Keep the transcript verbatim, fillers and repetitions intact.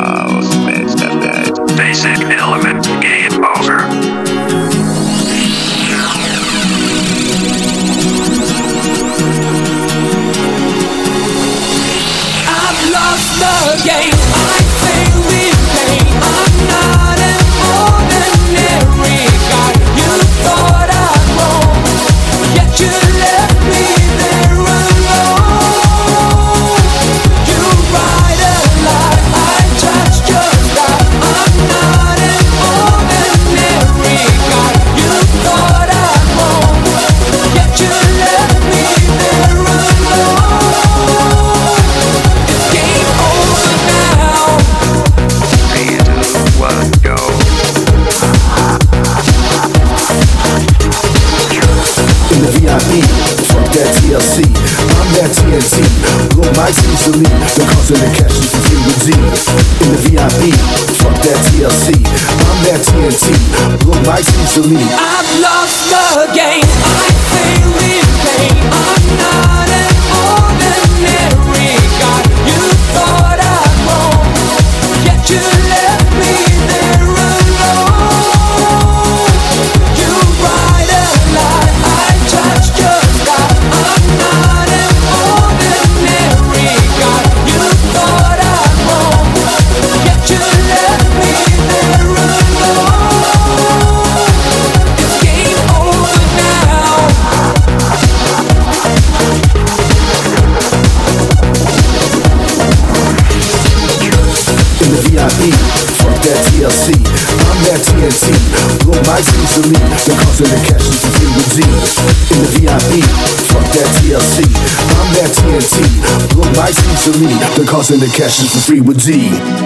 house, Mister Bed. Basic element, game over. I've lost the game. I feel in pain. I'm not an ordinary guy. You thought I'd wrong, yet you left me there alone. You write a lie. I touched your sky. I'm not an ordinary guy. You thought I'd wrong, yet you left me there alone. It's game over now. Three, two, one, go. In the V I P, fuck that T L C, I'm that T N T, blow my easily, because of the cash is free with Z. In the V I P, fuck that T L C, I'm that T N T, blow my easily. I've lost the game. I feel in pain. I'm not an ordinary guy. You thought I'd wrong, yet you left me there alone. You write a lie. I touched your sky. I'm not an ordinary guy. You thought I'd wrong, yet you left me there alone. It's game over now. In the V I P, fuck that T L C, I'm that T N T, blow my easily, because of the cash is free with Z. In the V I P, fuck that T L C, I'm that T N T, blow my easily, because of the cash is for free with Z.